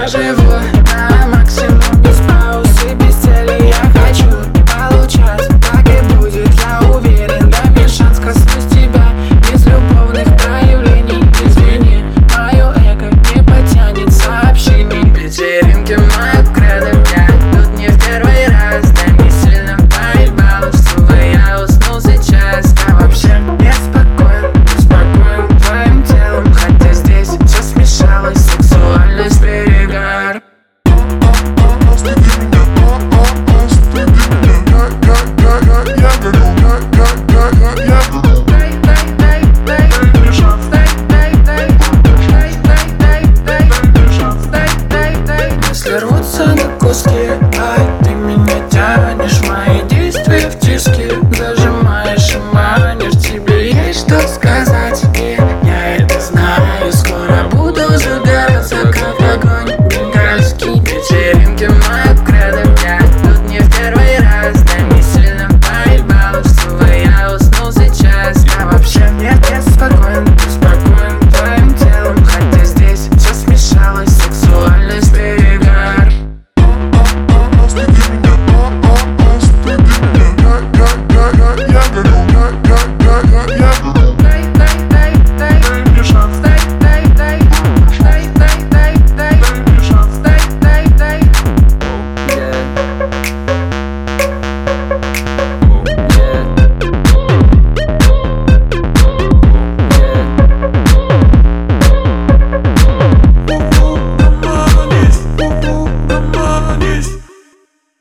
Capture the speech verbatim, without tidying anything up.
Я живу на максимум, без пауз и без цели. Я хочу получать, так и будет, я уверен. Дай мне шанс коснусь тебя без любовных проявлений. Извини, мое эго не потянет сообщений. Вечеринки в моих кредо, я тут не в первый раз. Дай мне сильно поебалось, чтобы я уснул сейчас. Я вообще неспокоен, беспокоен твоим телом, хотя здесь все смешалось, сексуальность перегар. Если рвутся на куски,